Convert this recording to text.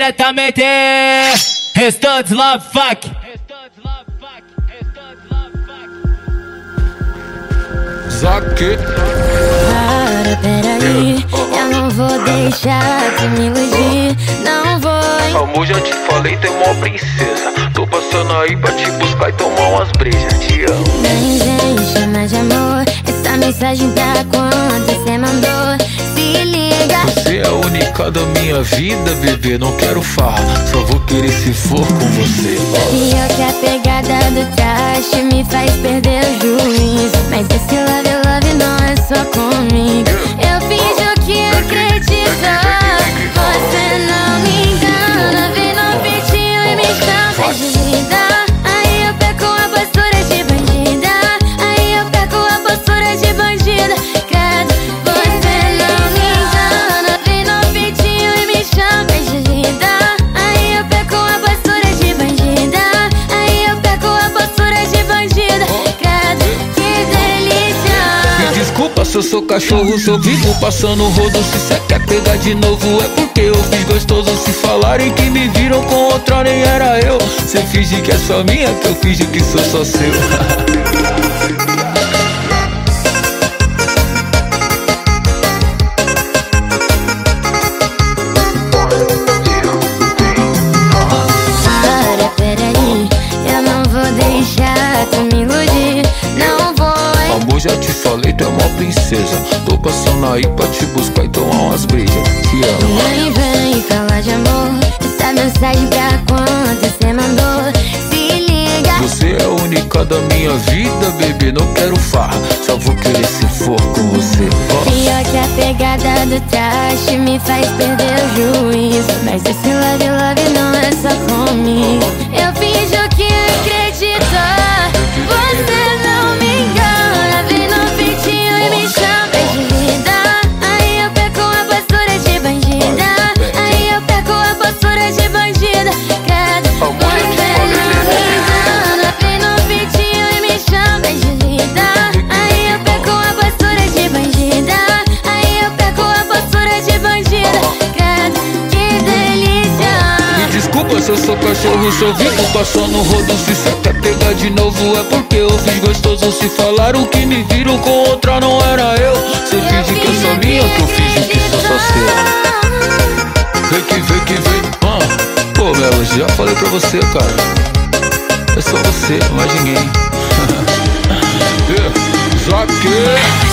diretamente. Restantes Love Fuck. Zaque. Para, peraí, eu não vou deixar de me iludir, não vou. Amor, já te falei, tem uma princesa. Tô passando aí pra te buscar e tomar umas brejas. Te amo. Nem vem chamar de amor, essa mensagem pra quando você mandou. Se liga. Você é a única da minha vida, bebê. Não quero farra, só vou querer se for com você. Pior que a pegada do traste me faz perder o juízo. Mas esse love não é só comigo. Eu finjo que acredito. Você não me engana, vem no peitinho e me chama de vida. Aí eu pego a postura de bandida. Aí eu pego a postura de bandida. Credo, você não me engana, vem no peitinho e me chama de vida. Aí eu pego a postura de bandida. Aí eu pego a postura de bandida. Credo, que delícia. Me desculpa se eu sou cachorro, se eu vivo passando rodo. Se cê quer pegar de novo é porque eu fiz gostoso. Se falarem que me viram com outra nem era eu. Cê finge que é só minha, que eu finge que sou só seu. Para, peraí, eu não vou deixar tu me iludir, não vou. Amor, já te falei, tu é uma princesa. Tô passando aí pra te buscar e tomar umas brejas. Te amo. Nem vem falar de amor, essa mensagem pra quando você mandou. Se liga. Você é a única da minha vida, bebê. Não quero farra, só vou querer se for com você. Pior que a pegada do traste me faz perder o juízo. Mas esse love não é só comigo. Eu finjo que acredito. Você não me engana, vem no peitinho e me chama de vida. Aí eu pego a postura de bandida. Aí eu pego a postura de bandida. Credo, você não me engana, vem no peitinho e me chama de vida. Aí eu pego a postura de bandida. Aí eu pego a postura de bandida. Credo, que delícia. Me desculpa se eu sou cachorro, se eu vivo passando rodo. Se cê quer pegar de novo é porque eu fiz gostoso. Se falaram que me viram com outra não era eu. Cê finge que é só minha, que eu finge que sou só seu. Vem que vem. Pô, Melo, já falei pra você, cara. É só você, mais ninguém. Zaque.